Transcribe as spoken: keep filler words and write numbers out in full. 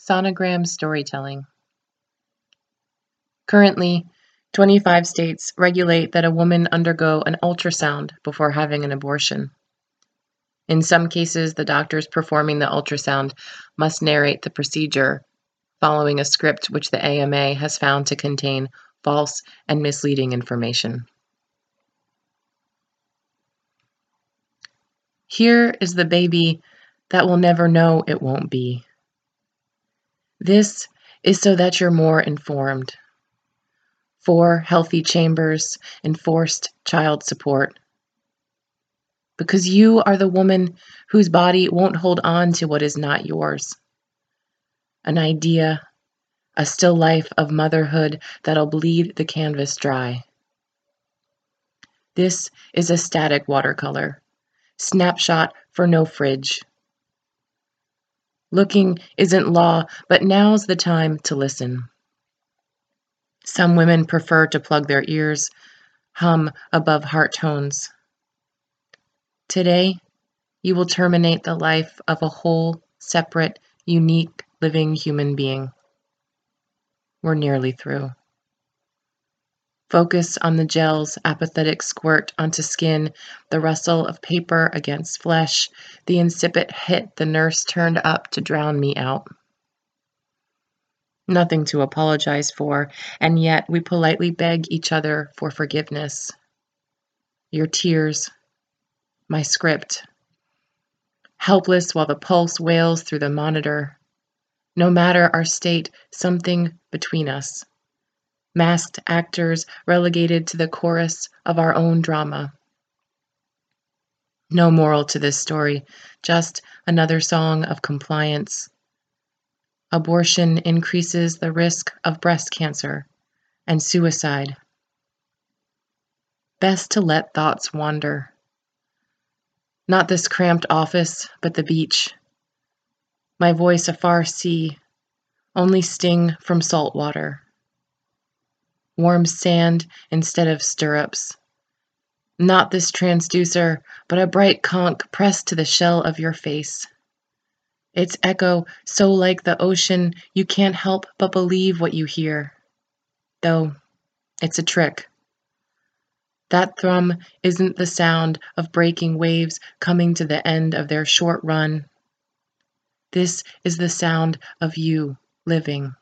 Sonogram storytelling. Currently, twenty-five states regulate that a woman undergo an ultrasound before having an abortion. In some cases, the doctors performing the ultrasound must narrate the procedure following a script which the A M A has found to contain false and misleading information. Here is the baby that will never know it won't be. This is so that you're more informed. Four healthy chambers, enforced child support. Because you are the woman whose body won't hold on to what is not yours. An idea, a still life of motherhood that'll bleed the canvas dry. This is a static watercolor, snapshot for no fridge. Looking isn't law, but now's the time to listen. Some women prefer to plug their ears, hum above heart tones. Today, you will terminate the life of a whole, separate, unique, living human being. We're nearly through. Focus on the gel's apathetic squirt onto skin, the rustle of paper against flesh, the insipid hit the nurse turned up to drown me out. Nothing to apologize for, and yet we politely beg each other for forgiveness. Your tears, my script. Helpless while the pulse wails through the monitor. No matter our state, something between us. Masked actors relegated to the chorus of our own drama. No moral to this story, just another song of compliance. Abortion increases the risk of breast cancer and suicide. Best to let thoughts wander. Not this cramped office, but the beach. My voice a far sea, only sting from salt water. Warm sand instead of stirrups. Not this transducer, but a bright conch pressed to the shell of your face. Its echo so like the ocean you can't help but believe what you hear. Though it's a trick. That thrum isn't the sound of breaking waves coming to the end of their short run. This is the sound of you living.